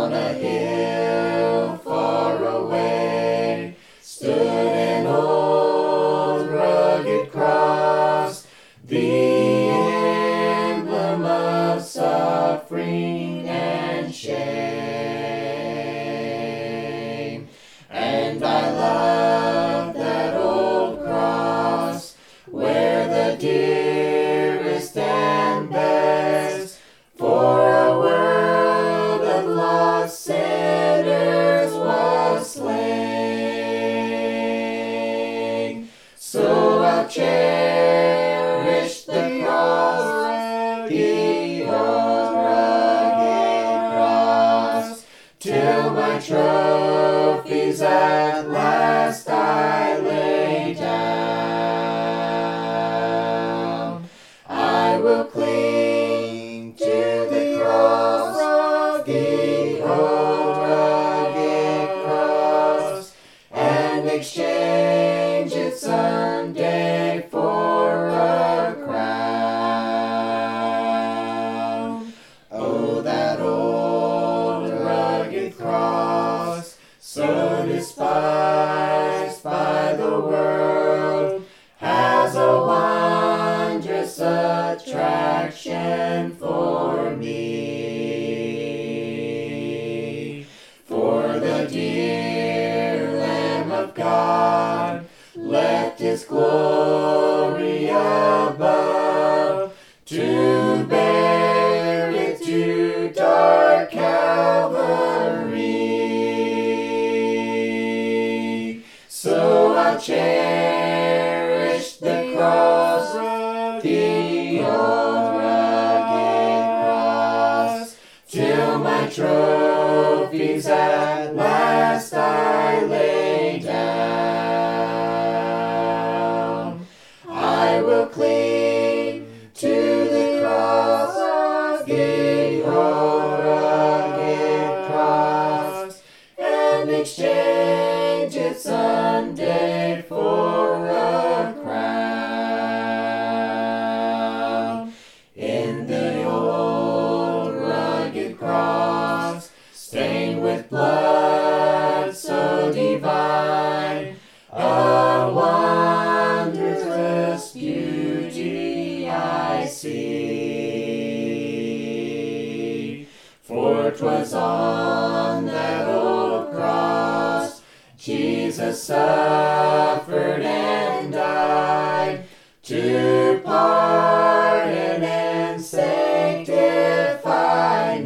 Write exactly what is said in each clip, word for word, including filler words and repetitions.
On a hill far away stood an old rugged cross, the emblem of suffering and shame. And I love that old cross, where the dearest and best for a world of lost sinners was slain. So I'll cherish the cross, the old rugged cross, till my trophies at last I lay down. I will cling to the cross, the old rugged cross, and exchange it someday for a crown. Oh, that old rugged cross, so despised by the world, has a wondrous attraction for me. For the dear Lamb of God left his glory above to bear it to dark Calvary. So I'll cherish the cross, the old rugged cross, till my trophies at last I lay down. I will cling to the cross, the old rugged cross, and exchange it someday for a crown. In the old rugged cross, stained with blood so divine, a wondrous beauty I see. For 'twas on that old cross Jesus suffered and died to pardon and sanctify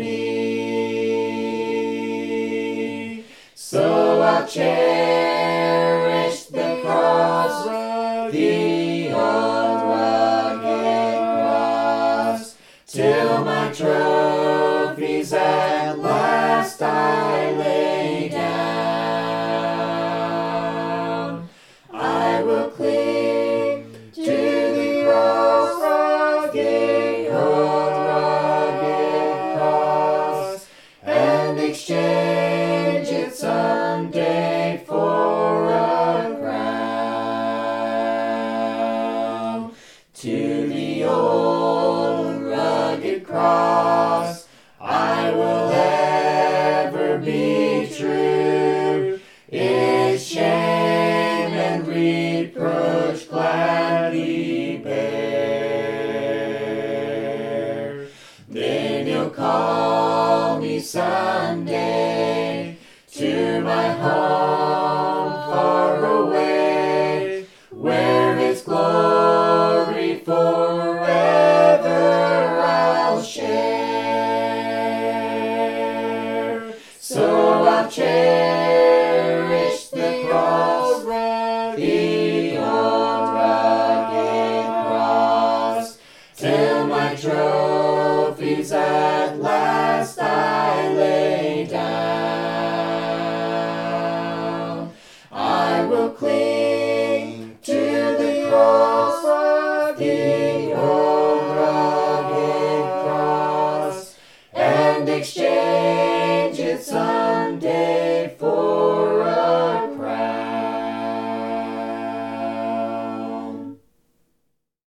me. So I'll cherish the cross, the old rugged cross, till my trophies at last I lay down. I will cling to the cross, the old rugged cross, and exchange it someday for a crown. To the old rugged cross I will ever be true, its shame and reproach gladly bear. Then you'll call me someday to my home far away, where its glory forever I'll share. So I'll cherish the cross, the old rugged cross, till my trophies at last